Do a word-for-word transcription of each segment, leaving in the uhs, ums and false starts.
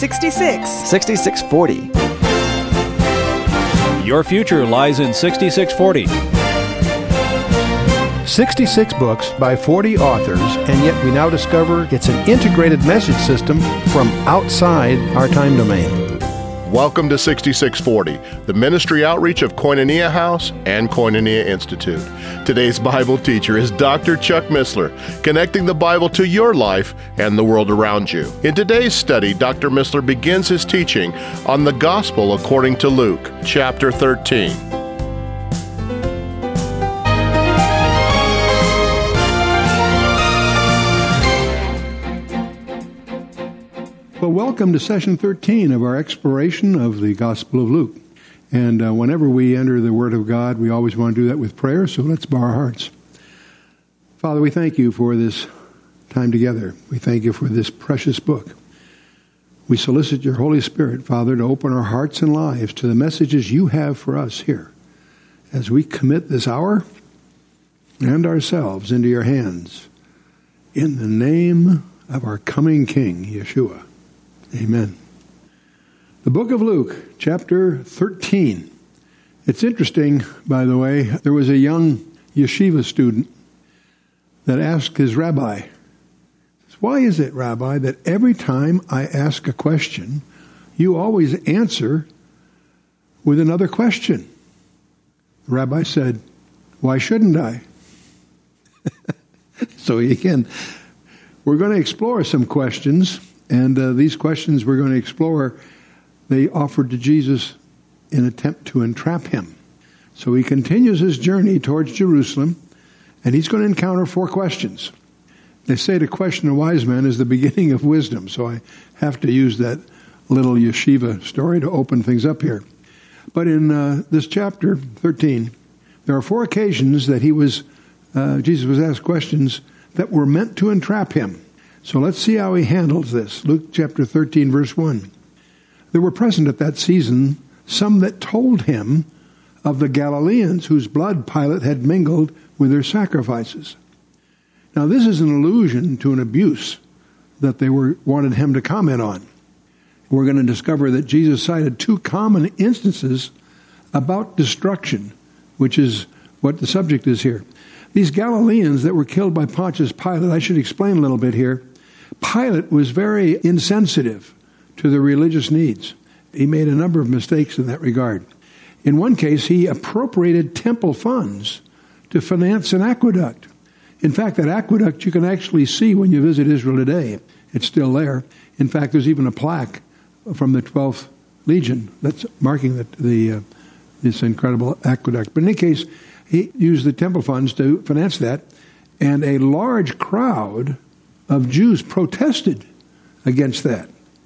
sixty-six. sixty-six forty. Your future lies in sixty-six forty. sixty-six books by forty authors, and yet we now discover it's an integrated message system from outside our time domain. Welcome to sixty-six forty, the ministry outreach of Koinonia House and Koinonia Institute. Today's Bible teacher is Doctor Chuck Missler, connecting the Bible to your life and the world around you. In today's study, Doctor Missler begins his teaching on the Gospel according to Luke, chapter thirteen. Well, welcome to session thirteen of our exploration of the Gospel of Luke. And uh, whenever we enter the Word of God, we always want to do that with prayer, so let's bow our hearts. Father, we thank you for this time together. We thank you for this precious book. We solicit your Holy Spirit, Father, to open our hearts and lives to the messages you have for us here as we commit this hour and ourselves into your hands. In the name of our coming King, Yeshua. Amen. The book of Luke, chapter thirteen. It's interesting, by the way, there was a young yeshiva student that asked his rabbi, why is it, Rabbi, that every time I ask a question, you always answer with another question? The rabbi said, why shouldn't I? So again, we're going to explore some questions. And uh, these questions we're going to explore, they offered to Jesus in an attempt to entrap him. So he continues his journey towards Jerusalem, and he's going to encounter four questions. They say to question a wise man is the beginning of wisdom, so I have to use that little yeshiva story to open things up here. But in uh, this chapter thirteen, there are four occasions that he was, uh, Jesus was asked questions that were meant to entrap him. So let's see how he handles this. Luke chapter thirteen, verse one. There were present at that season some that told him of the Galileans whose blood Pilate had mingled with their sacrifices. Now this is an allusion to an abuse that they were wanted him to comment on. We're going to discover that Jesus cited two common instances about destruction, which is what the subject is here. These Galileans that were killed by Pontius Pilate, I should explain a little bit here. Pilate was very insensitive to the religious needs. He made a number of mistakes in that regard. In one case, he appropriated temple funds to finance an aqueduct. In fact, that aqueduct you can actually see when you visit Israel today. It's still there. In fact, there's even a plaque from the twelfth Legion that's marking the, the uh, this incredible aqueduct. But in any case, he used the temple funds to finance that, and a large crowd of Jews protested against that.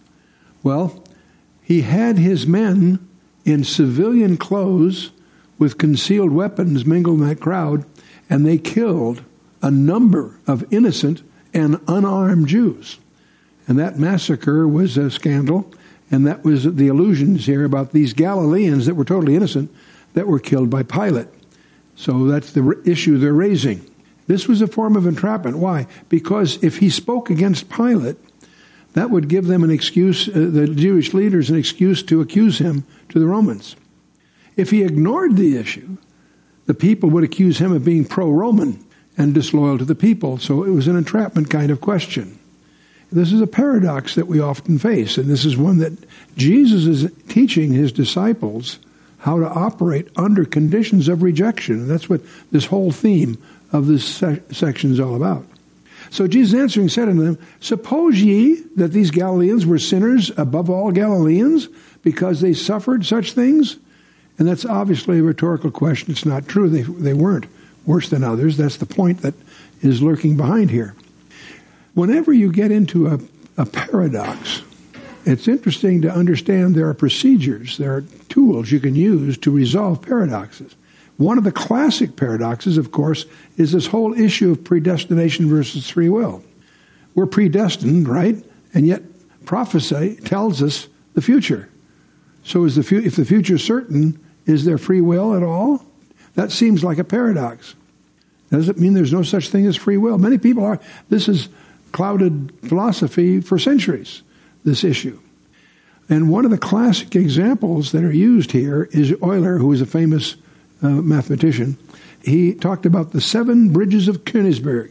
Well, he had his men in civilian clothes with concealed weapons mingled in that crowd, and they killed a number of innocent and unarmed Jews. And that massacre was a scandal, and that was the allusions here about these Galileans that were totally innocent that were killed by Pilate. So that's the issue they're raising. This was a form of entrapment. Why? Because if he spoke against Pilate, that would give them an excuse, uh, the Jewish leaders, an excuse to accuse him to the Romans. If he ignored the issue, the people would accuse him of being pro-Roman and disloyal to the people. So it was an entrapment kind of question. This is a paradox that we often face, and this is one that Jesus is teaching his disciples how to operate under conditions of rejection. And that's what this whole theme of this se- section is all about. So Jesus answering said unto them, suppose ye that these Galileans were sinners above all Galileans because they suffered such things? And that's obviously a rhetorical question. It's not true. They, they weren't worse than others. That's the point that is lurking behind here. Whenever you get into a, a paradox, it's interesting to understand there are procedures, there are tools you can use to resolve paradoxes. One of the classic paradoxes, of course, is this whole issue of predestination versus free will. We're predestined, right? And yet prophecy tells us the future. So is the fu- if the future is certain, is there free will at all? That seems like a paradox. Does it mean there's no such thing as free will? Many people are. This has clouded philosophy for centuries, this issue. And one of the classic examples that are used here is Euler, who was a famous uh, mathematician. He talked about the seven bridges of Königsberg.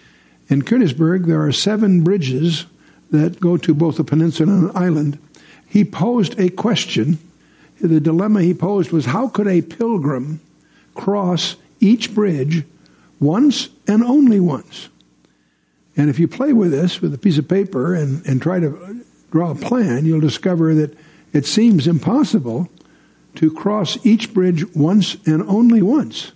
In Königsberg, there are seven bridges that go to both a peninsula and an island. He posed a question. The dilemma he posed was, how could a pilgrim cross each bridge once and only once? And if you play with this with a piece of paper and, and try to draw a plan, you'll discover that it seems impossible to cross each bridge once and only once.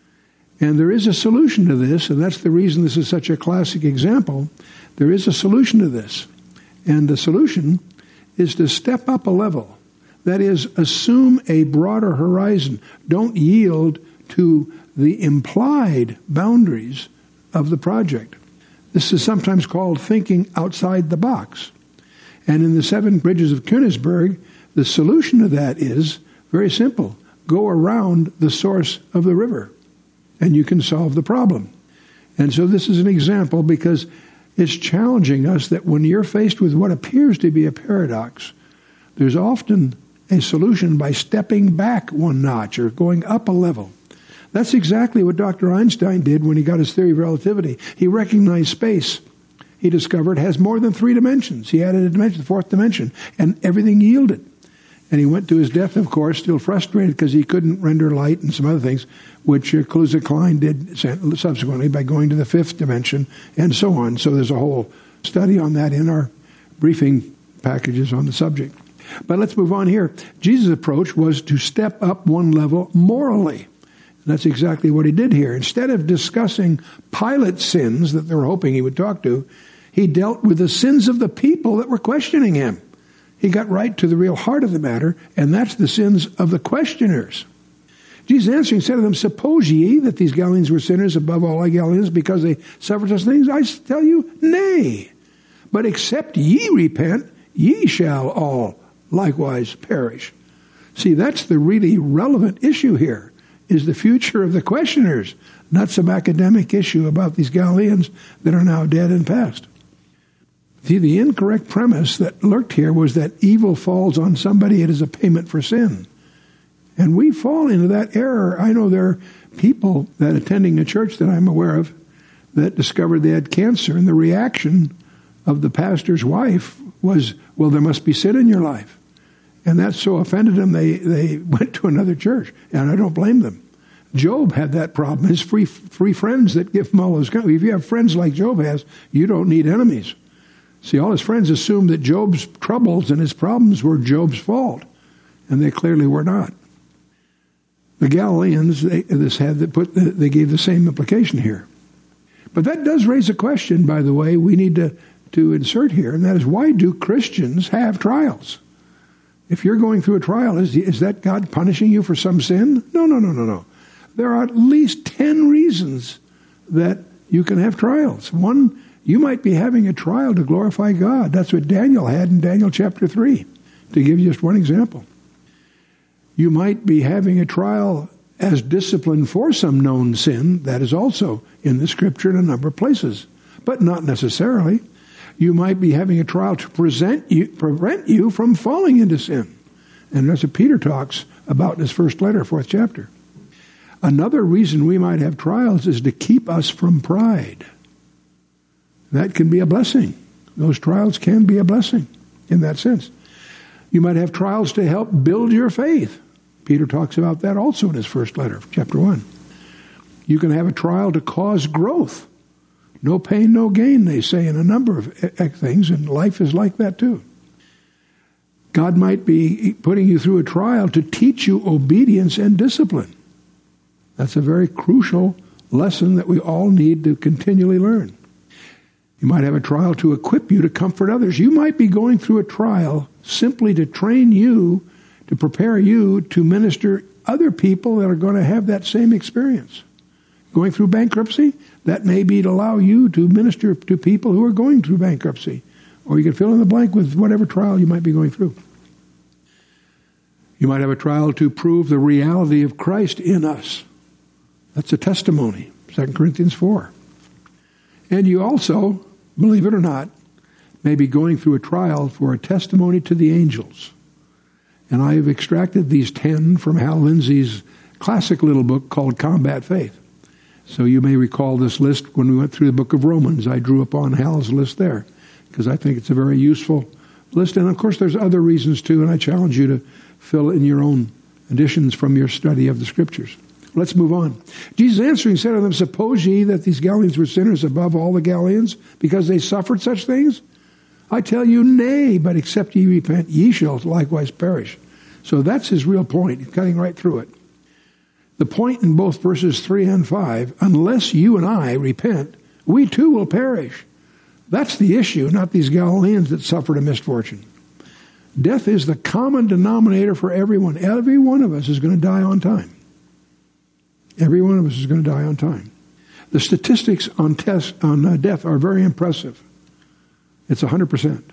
And there is a solution to this, and that's the reason this is such a classic example. There is a solution to this. And the solution is to step up a level. That is, assume a broader horizon. Don't yield to the implied boundaries of the project. This is sometimes called thinking outside the box. And in the seven bridges of Königsberg, the solution to that is very simple. Go around the source of the river, and you can solve the problem. And so this is an example because it's challenging us that when you're faced with what appears to be a paradox, there's often a solution by stepping back one notch or going up a level. That's exactly what Doctor Einstein did when he got his theory of relativity. He recognized space, he discovered, has more than three dimensions. He added a dimension, the fourth dimension, and everything yielded. And he went to his death, of course, still frustrated because he couldn't render light and some other things, which uh, Kaluza-Klein did subsequently by going to the fifth dimension and so on. So there's a whole study on that in our briefing packages on the subject. But let's move on here. Jesus' approach was to step up one level morally. And that's exactly what he did here. Instead of discussing Pilate's sins that they were hoping he would talk to, he dealt with the sins of the people that were questioning him. He got right to the real heart of the matter, and that's the sins of the questioners. Jesus answering said to them, suppose ye that these Galileans were sinners above all Galileans because they suffered such things? I tell you, nay. But except ye repent, ye shall all likewise perish. See, that's the really relevant issue here, is the future of the questioners, not some academic issue about these Galileans that are now dead and past. See, the incorrect premise that lurked here was that evil falls on somebody as a payment for sin. And we fall into that error. I know there are people that attending a church that I'm aware of that discovered they had cancer, and the reaction of the pastor's wife was, well, there must be sin in your life. And that so offended them, they, they went to another church, and I don't blame them. Job had that problem. His free, free friends that give him all those. If you have friends like Job has, you don't need enemies. See, all his friends assumed that Job's troubles and his problems were Job's fault, and they clearly were not. The Galileans, they, this had they put they gave the same implication here. But that does raise a question, by the way, we need to, to insert here, and that is, why do Christians have trials? If you're going through a trial, is, is that God punishing you for some sin? No, no, no, no, no. There are at least ten reasons that you can have trials. One, you might be having a trial to glorify God. That's what Daniel had in Daniel chapter three, to give you just one example. You might be having a trial as discipline for some known sin. That is also in the Scripture in a number of places, but not necessarily. You might be having a trial to present you, prevent you from falling into sin. And that's what Peter talks about in his first letter, fourth chapter. Another reason we might have trials is to keep us from pride. That can be a blessing. Those trials can be a blessing in that sense. You might have trials to help build your faith. Peter talks about that also in his first letter, chapter one. You can have a trial to cause growth. No pain, no gain, they say in a number of things, and life is like that too. God might be putting you through a trial to teach you obedience and discipline. That's a very crucial lesson that we all need to continually learn. You might have a trial to equip you to comfort others. You might be going through a trial simply to train you, to prepare you to minister other people that are going to have that same experience. Going through bankruptcy, that may be to allow you to minister to people who are going through bankruptcy. Or you can fill in the blank with whatever trial you might be going through. You might have a trial to prove the reality of Christ in us. That's a testimony, Second Corinthians four. And you also, believe it or not, may be going through a trial for a testimony to the angels. And I've extracted these ten from Hal Lindsey's classic little book called Combat Faith. So you may recall this list when we went through the book of Romans. I drew upon Hal's list there because I think it's a very useful list. And of course there's other reasons too, and I challenge you to fill in your own additions from your study of the Scriptures. Let's move on. Jesus answering said to them, suppose ye that these Galileans were sinners above all the Galileans because they suffered such things? I tell you, nay, but except ye repent, ye shall likewise perish. So that's his real point. He's cutting right through it. The point in both verses three and five, unless you and I repent, we too will perish. That's the issue, not these Galileans that suffered a misfortune. Death is the common denominator for everyone. Every one of us is going to die on time. Every one of us is going to die on time. The statistics on test, on uh, death are very impressive. It's one hundred percent.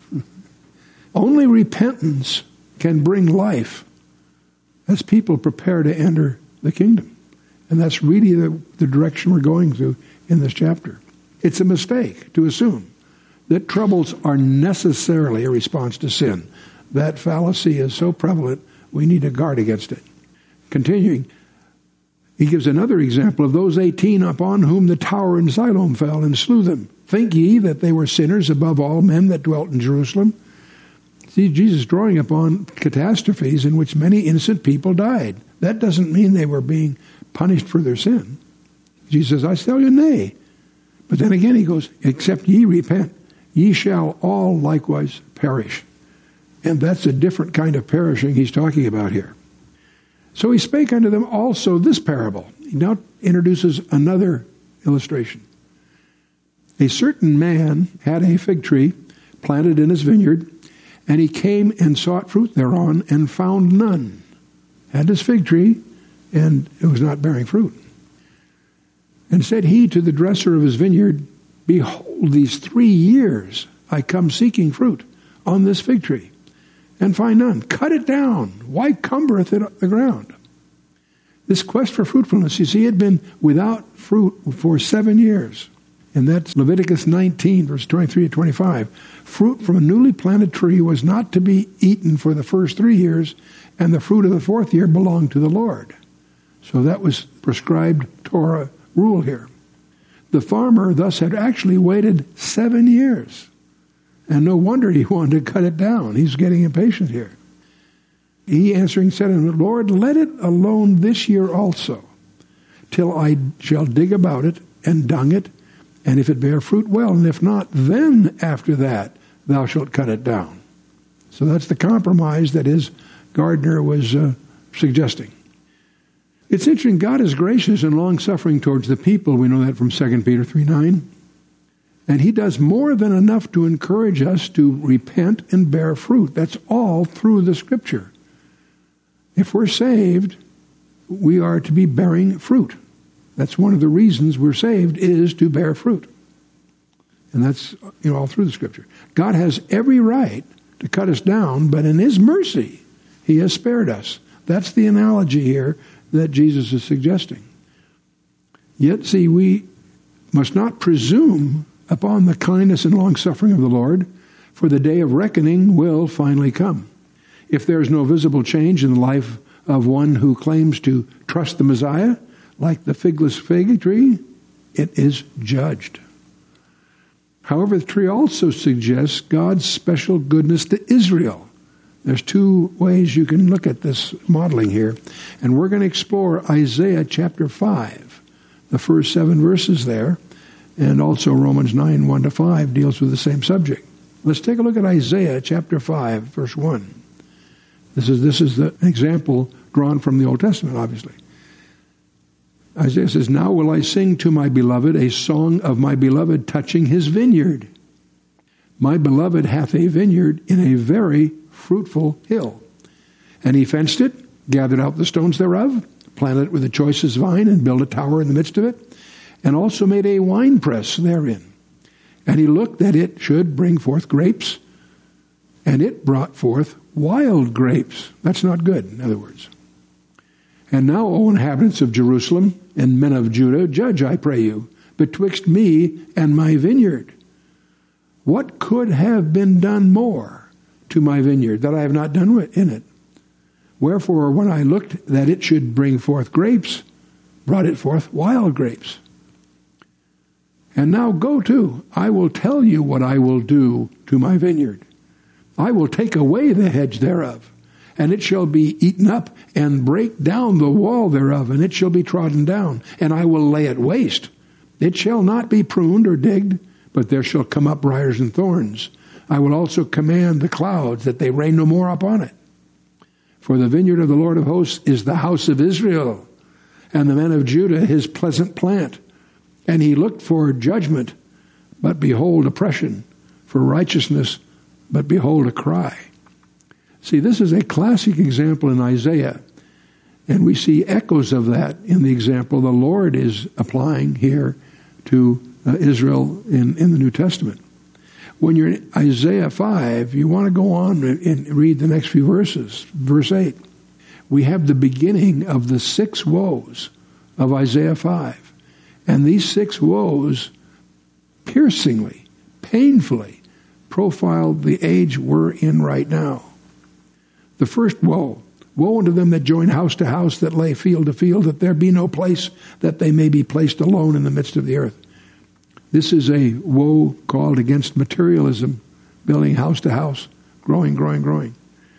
Only repentance can bring life as people prepare to enter the kingdom. And that's really the, the direction we're going through in this chapter. It's a mistake to assume that troubles are necessarily a response to sin. That fallacy is so prevalent, we need to guard against it. Continuing, he gives another example of those eighteen upon whom the tower in Siloam fell and slew them. Think ye that they were sinners above all men that dwelt in Jerusalem? See, Jesus drawing upon catastrophes in which many innocent people died. That doesn't mean they were being punished for their sin. Jesus says, I tell you, nay. But then again he goes, except ye repent, ye shall all likewise perish. And that's a different kind of perishing he's talking about here. So he spake unto them also this parable. He now introduces another illustration. A certain man had a fig tree planted in his vineyard, and he came and sought fruit thereon, and found none. Had this fig tree, and it was not bearing fruit. And said he to the dresser of his vineyard, behold, these three years I come seeking fruit on this fig tree, and find none. Cut it down. Why cumbereth it the ground? This quest for fruitfulness, you see, had been without fruit for seven years. And that's Leviticus nineteen, verse twenty-three to twenty-five. Fruit from a newly planted tree was not to be eaten for the first three years, and the fruit of the fourth year belonged to the Lord. So that was prescribed Torah rule here. The farmer thus had actually waited seven years. And no wonder he wanted to cut it down. He's getting impatient here. He answering said unto him, Lord, let it alone this year also, till I shall dig about it and dung it, and if it bear fruit, well, and if not, then after that thou shalt cut it down. So that's the compromise that his gardener was uh, suggesting. It's interesting, God is gracious and long-suffering towards the people. We know that from Second Peter three nine. And he does more than enough to encourage us to repent and bear fruit. That's all through the Scripture. If we're saved, we are to be bearing fruit. That's one of the reasons we're saved, is to bear fruit. And that's, you know, all through the Scripture. God has every right to cut us down, but in his mercy, he has spared us. That's the analogy here that Jesus is suggesting. Yet, see, we must not presume upon the kindness and long-suffering of the Lord, for the day of reckoning will finally come. If there is no visible change in the life of one who claims to trust the Messiah, like the figless fig tree, it is judged. However, the tree also suggests God's special goodness to Israel. There's two ways you can look at this modeling here, and we're going to explore Isaiah chapter five, the first seven verses there, and also Romans nine, one to five deals with the same subject. Let's take a look at Isaiah chapter five, verse one. This is this is the example drawn from the Old Testament, obviously. Isaiah says, Now will I sing to my beloved a song of my beloved touching his vineyard. My beloved hath a vineyard in a very fruitful hill. And he fenced it, gathered out the stones thereof, planted it with the choicest vine, and built a tower in the midst of it, and also made a winepress therein. And he looked that it should bring forth grapes, and it brought forth wild grapes. That's not good, in other words. And now, O inhabitants of Jerusalem and men of Judah, judge, I pray you, betwixt me and my vineyard. What could have been done more to my vineyard that I have not done in it? Wherefore, when I looked that it should bring forth grapes, brought it forth wild grapes. And now go to, I will tell you what I will do to my vineyard. I will take away the hedge thereof, and it shall be eaten up, and break down the wall thereof, and it shall be trodden down, and I will lay it waste. It shall not be pruned or digged, but there shall come up briars and thorns. I will also command the clouds, that they rain no more upon it. For the vineyard of the Lord of hosts is the house of Israel, and the men of Judah his pleasant plant. And he looked for judgment, but behold oppression, for righteousness, but behold a cry. See, this is a classic example in Isaiah, and we see echoes of that in the example the Lord is applying here to uh, Israel in, in the New Testament. When you're in Isaiah five, you want to go on and read the next few verses. Verse eight. We have the beginning of the six woes of Isaiah five. And these six woes piercingly, painfully profiled the age we're in right now. The first woe. Woe unto them that join house to house, that lay field to field, that there be no place, that they may be placed alone in the midst of the earth. This is a woe called against materialism, building house to house, growing, growing, growing.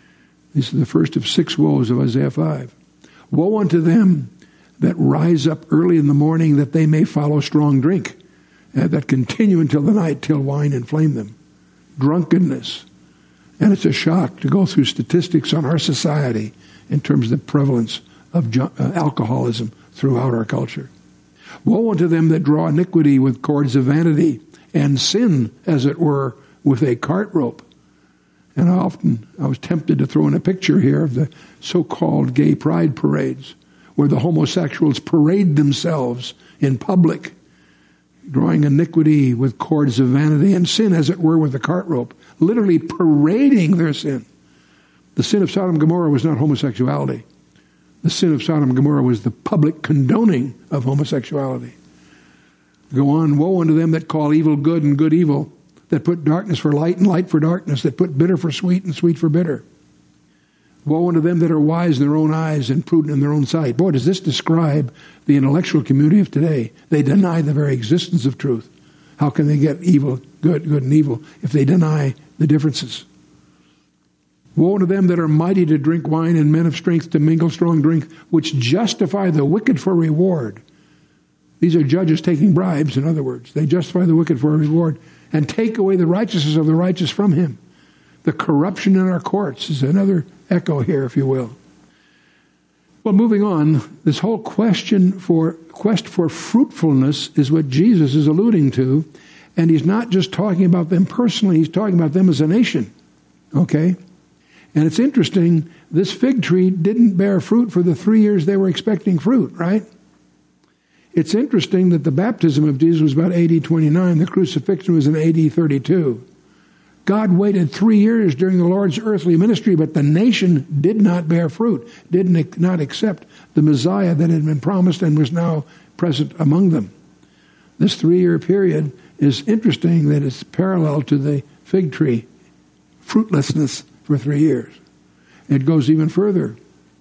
This is the first of six woes of Isaiah five. Woe unto them that rise up early in the morning, that they may follow strong drink, uh, that continue until the night, till wine inflame them. Drunkenness. And it's a shock to go through statistics on our society in terms of the prevalence of ju- uh, alcoholism throughout our culture. Woe unto them that draw iniquity with cords of vanity, and sin, as it were, with a cart rope. And I often, I was tempted to throw in a picture here of the so-called gay pride parades, where the homosexuals parade themselves in public, drawing iniquity with cords of vanity, and sin, as it were, with a cart rope, literally parading their sin. The sin of Sodom and Gomorrah was not homosexuality. The sin of Sodom and Gomorrah was the public condoning of homosexuality. Go on, woe unto them that call evil good and good evil, that put darkness for light and light for darkness, that put bitter for sweet and sweet for bitter. Woe unto them that are wise in their own eyes and prudent in their own sight. Boy, does this describe the intellectual community of today. They deny the very existence of truth. How can they get evil, good, good, and evil if they deny the differences? Woe to them that are mighty to drink wine, and men of strength to mingle strong drink, which justify the wicked for reward. These are judges taking bribes, in other words. They justify the wicked for a reward, and take away the righteousness of the righteous from him. The corruption in our courts is another echo here, if you will. Well, moving on, this whole question for quest for fruitfulness is what Jesus is alluding to, and he's not just talking about them personally, he's talking about them as a nation. Okay? And it's interesting, this fig tree didn't bear fruit for the three years they were expecting fruit, right? It's interesting that the baptism of Jesus was about A D twenty-nine. The crucifixion was in A D thirty-two. God waited three years during the Lord's earthly ministry, but the nation did not bear fruit, did not accept the Messiah that had been promised and was now present among them. This three-year period is interesting that it's parallel to the fig tree, fruitlessness for three years. It goes even further.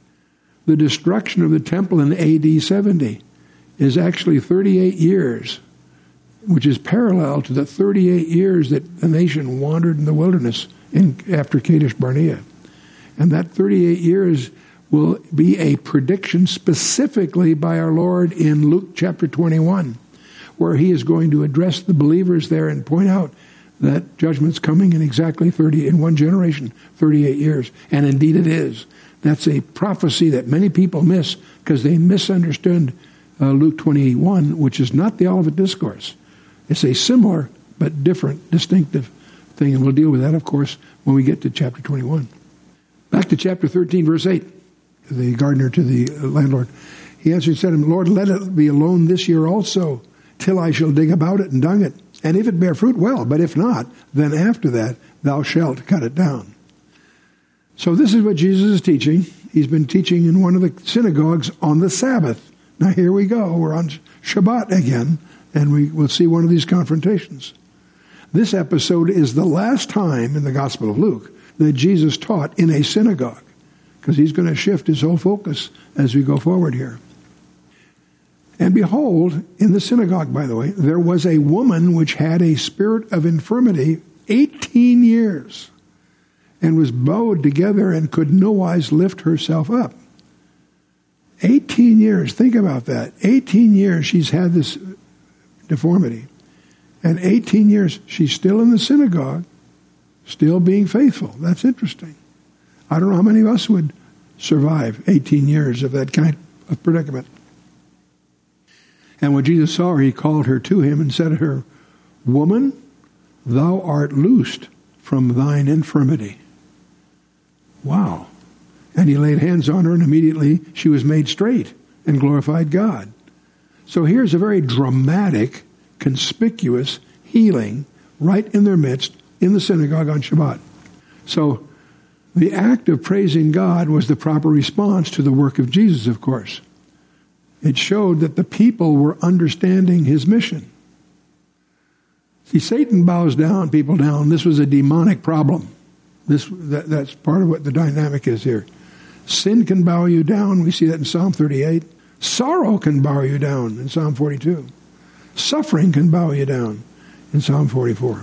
The destruction of the temple in A D seventy is actually thirty-eight years, which is parallel to the thirty-eight years that the nation wandered in the wilderness in, after Kadesh Barnea. And that thirty-eight years will be a prediction specifically by our Lord in Luke chapter twenty-one, where he is going to address the believers there and point out that judgment's coming in exactly thirty, in one generation, thirty-eight years. And indeed it is. That's a prophecy that many people miss because they misunderstood uh, Luke twenty-one, which is not the Olivet Discourse. It's a similar but different, distinctive thing, and we'll deal with that, of course, when we get to chapter twenty-one. Back to chapter thirteen, verse eight, the gardener to the landlord. He answered and said to him, Lord, let it be alone this year also, till I shall dig about it and dung it. And if it bear fruit, well, but if not, then after that thou shalt cut it down. So this is what Jesus is teaching. He's been teaching in one of the synagogues on the Sabbath. Now here we go. We're on Shabbat again, and we will see one of these confrontations. This episode is the last time in the Gospel of Luke that Jesus taught in a synagogue, because he's going to shift his whole focus as we go forward here. And behold, in the synagogue, by the way, there was a woman which had a spirit of infirmity eighteen years, and was bowed together and could nowise lift herself up. eighteen years, think about that. eighteen years she's had this deformity. And eighteen years she's still in the synagogue, still being faithful. That's interesting. I don't know how many of us would survive eighteen years of that kind of predicament. And when Jesus saw her, he called her to him and said to her, "Woman, thou art loosed from thine infirmity." Wow. And he laid hands on her, and immediately she was made straight and glorified God. So here's a very dramatic, conspicuous healing right in their midst in the synagogue on Shabbat. So the act of praising God was the proper response to the work of Jesus, of course. It showed that the people were understanding his mission. See, Satan bows down, people down. This was a demonic problem. This that, That's part of what the dynamic is here. Sin can bow you down. We see that in Psalm thirty-eight. Sorrow can bow you down in Psalm forty-two. Suffering can bow you down in Psalm forty-four.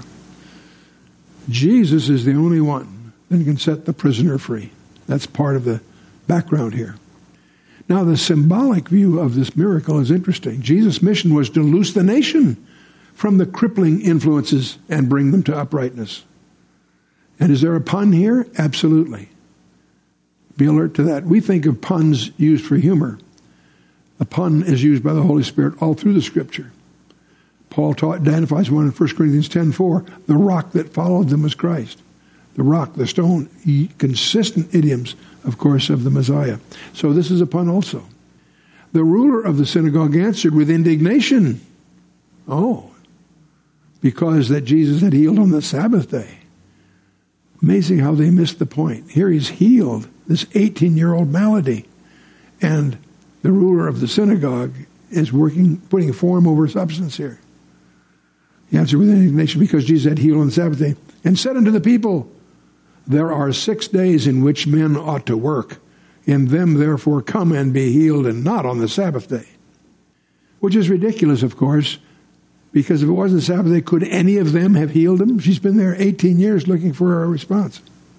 Jesus is the only one that can set the prisoner free. That's part of the background here. Now, the symbolic view of this miracle is interesting. Jesus' mission was to loose the nation from the crippling influences and bring them to uprightness. And is there a pun here? Absolutely. Be alert to that. We think of puns used for humor. A pun is used by the Holy Spirit all through the Scripture. Paul taught, identifies one in First Corinthians ten four. The rock that followed them was Christ. The rock, the stone, consistent idioms, of course, of the Messiah. So this is a pun also. The ruler of the synagogue answered with indignation. Oh, because that Jesus had healed on the Sabbath day. Amazing how they missed the point. Here he's healed this eighteen-year-old malady. And the ruler of the synagogue is working, putting form over substance here. He answered with indignation because Jesus had healed on the Sabbath day, and said unto the people, there are six days in which men ought to work. In them, therefore, come and be healed, and not on the Sabbath day. Which is ridiculous, of course, because if it wasn't the Sabbath day, could any of them have healed him? She's been there eighteen years looking for a response.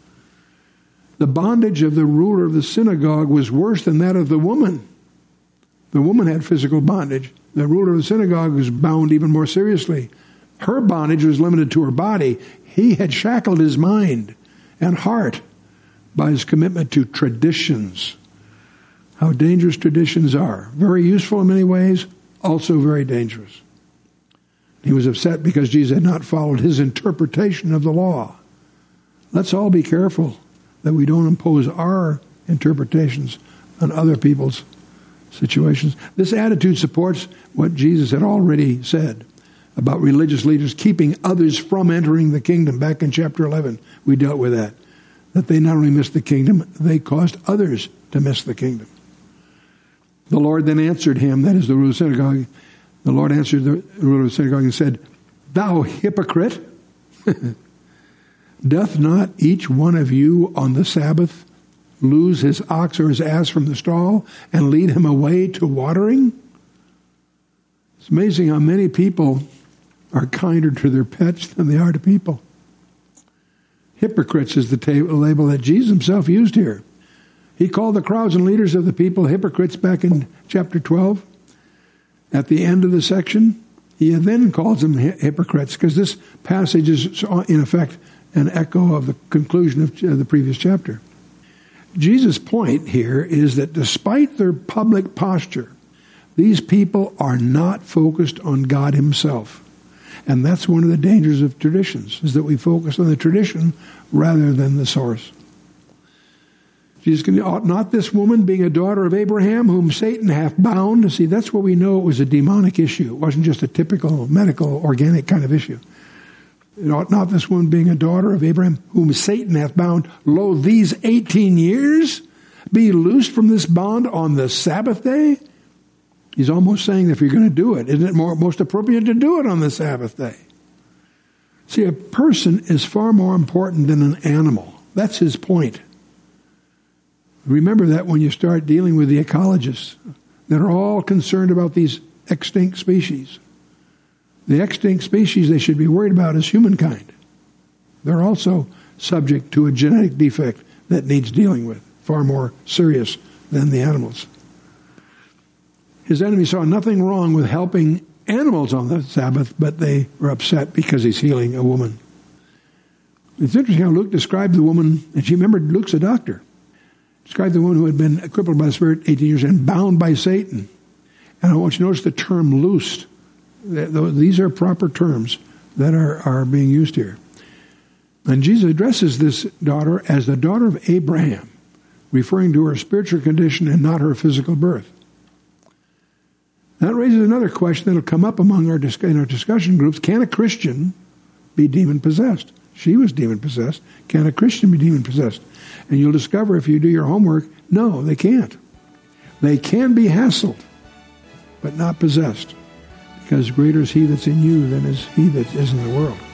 The bondage of the ruler of the synagogue was worse than that of the woman. The woman had physical bondage. The ruler of the synagogue was bound even more seriously. Her bondage was limited to her body. He had shackled his mind and heart by his commitment to traditions. How dangerous traditions are. Very useful in many ways, also very dangerous. He was upset because Jesus had not followed his interpretation of the law. Let's all be careful that we don't impose our interpretations on other people's situations. This attitude supports what Jesus had already said about religious leaders keeping others from entering the kingdom. Back in chapter eleven, we dealt with that. That they not only missed the kingdom, they caused others to miss the kingdom. The Lord then answered him, that is the ruler of the synagogue. The Lord answered the ruler of the synagogue and said, thou hypocrite, doth not each one of you on the Sabbath lose his ox or his ass from the stall and lead him away to watering? It's amazing how many people are kinder to their pets than they are to people. Hypocrites is the ta- label that Jesus himself used here. He called the crowds and leaders of the people hypocrites back in chapter twelve. At the end of the section, he then calls them hypocrites because this passage is, in effect, an echo of the conclusion of the previous chapter. Jesus' point here is that despite their public posture, these people are not focused on God himself. And that's one of the dangers of traditions, is that we focus on the tradition rather than the source. Jesus can, ought not this woman, being a daughter of Abraham, whom Satan hath bound? See, that's where we know it was a demonic issue. It wasn't just a typical medical, organic kind of issue. It ought not this woman, being a daughter of Abraham, whom Satan hath bound, lo, these eighteen years, be loosed from this bond on the Sabbath day? He's almost saying that if you're going to do it, isn't it more, most appropriate to do it on the Sabbath day? See, a person is far more important than an animal. That's his point. Remember that when you start dealing with the ecologists that are all concerned about these extinct species. The extinct species they should be worried about is humankind. They're also subject to a genetic defect that needs dealing with, far more serious than the animals. His enemies saw nothing wrong with helping animals on the Sabbath, but they were upset because he's healing a woman. It's interesting how Luke described the woman, and she remembered Luke's a doctor, described the woman who had been crippled by the Spirit eighteen years and bound by Satan. And I want you to notice the term loosed. These are proper terms that are, are being used here. And Jesus addresses this daughter as the daughter of Abraham, referring to her spiritual condition and not her physical birth. That raises another question that will come up among our in our discussion groups. Can a Christian be demon-possessed? She was demon-possessed. Can a Christian be demon-possessed? And you'll discover if you do your homework, no, they can't. They can be hassled, but not possessed, because greater is he that's in you than is he that is in the world.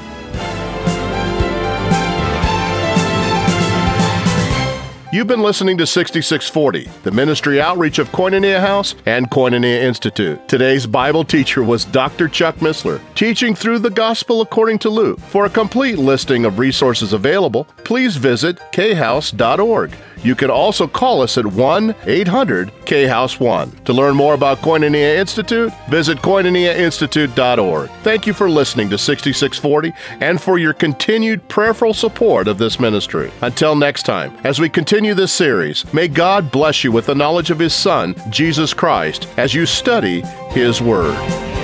You've been listening to sixty-six forty, the ministry outreach of Koinonia House and Koinonia Institute. Today's Bible teacher was Doctor Chuck Missler, teaching through the Gospel according to Luke. For a complete listing of resources available, please visit k house dot org. You can also call us at one eight hundred K house one. To learn more about Koinonia Institute, visit koinonia institute dot org. Thank you for listening to sixty-six forty and for your continued prayerful support of this ministry. Until next time, as we continue this series, may God bless you with the knowledge of His Son, Jesus Christ, as you study His Word.